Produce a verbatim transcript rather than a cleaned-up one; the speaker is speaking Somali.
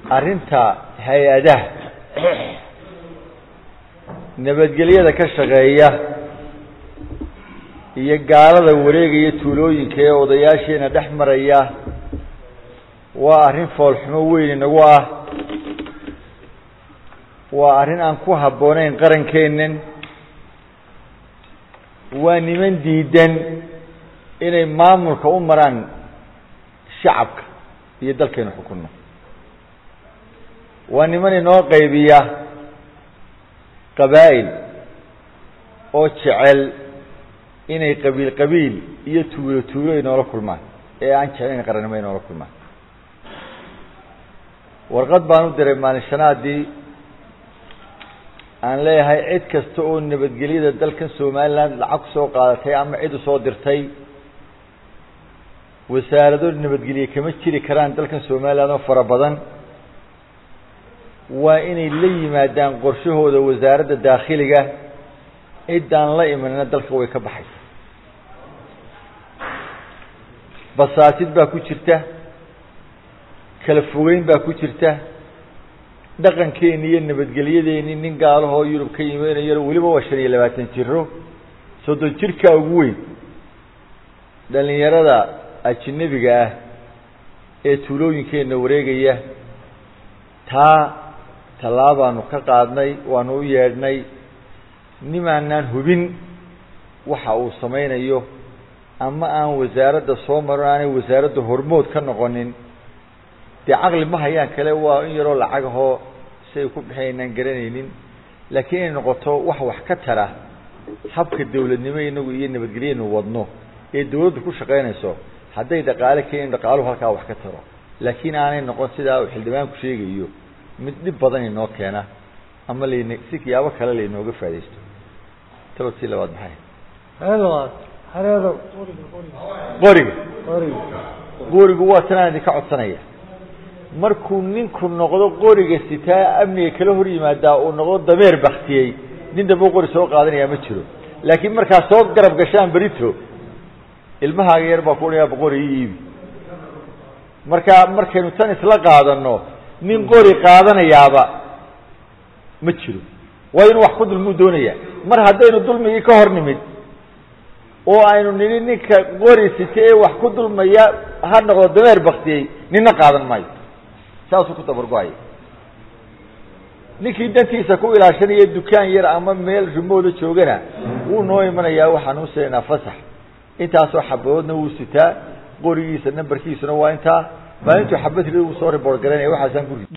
arrinta hay-adaha nabadgelyada ka shaqeeya iyo gaalada wareegaya tuulooyinka ee odayaasheena dhex maraya waa arrin foolxumo weyn inagu ah waa arrin aan ku habboonayn qarankeennan waa niman diidan inay maamulka u maraan shacabka iyo dalkeenu xukunno waa niman inoo qaybiya qabaa'il oo jecel inay qabiil qabiil iyo tuulo tuulo inoola kulmaan ee aan jeclayn qarannimo inoola kulmaan warqad baan u diray maalin shanaadii aan leeyahay cid kasta oo nabadgelyada dalkan somaliland lacag kusoo qaadatay ama cid usoo dirtay wasaarado nabadgelye kama jiri karaan dalkan somaliland oo fara badan waa inay la yimaadaan qorshahooda wasaaradda daakhiliga ciddaan la imanina dalka way ka baxaysa basaatid baa ku jirta kala fogeyn baa ku jirta dhaqankeeni iyo nabadgelyadeeni nin gaalahoo yurub ka yimaynayaro weliba waa shan iyo labaatan jiro soddon jirkaa ugu weyn dhalinyarada ajinabiga ah ee tuulooyinkeenna wareegaya taa tallaabaanu ka qaadnay waanu u yeedhnay nimaanaan hubin waxa uu samaynayo ama aan wasaaradda soo marin aanay wasaaradda hormood ka noqonin dee caqli ma hayaan kale waa in yaroo lacagahoo si ay ku bixinaynaan garanaynin laakiin inay noqoto wax wax ka tara habka dawladnimo inagu iyo nabadgelyanu wadno ee dawladdu ku shaqaynayso hadday dhaqaale keenin dhaqaaluhu halkaa wax ka taro laakiin aanay noqon sidaa uu xildhibaanku sheegayo mid dhib badan inoo keena ama layna si kiyaabo kale laynooga faa'idaysto tabadkii labaad maxay hareedo hareedo qoriga qoriga qorigu waa tanaan idinka codsanaya markuu ninku noqdo qoriga sitaa amniga kala hor yimaadaa uu noqdo dameer baktiyey nin dambe qori soo qaadanayaa ma jiro laakiin markaa soo garab gashaan berito ilmahaaga yar baa ku odhanayaa boqori ii iibi markaa markaynu tan isla qaadano nin qori qaadanayaaba ma jiro waa inuu wax ku dulmuu doonaya mar haddaynu dulmigii ka hor nimid oo aynu nini ninka qori site ee wax ku dulmaya ha noqdo dameer baktiyey nina qaadan maayo saasuu ku dabargo-aya ninkii dantiisa ku ilaashanaya dukaan yar ama meel rumooda joogana wuu noo imanayaa waxaan u seenaa fasax intaasoo xabadoodna wuu sitaa qorigiisa nambarkiisuna waa intaa maalintuu xabad rid uu soo riboort garanaya waxaasaan guri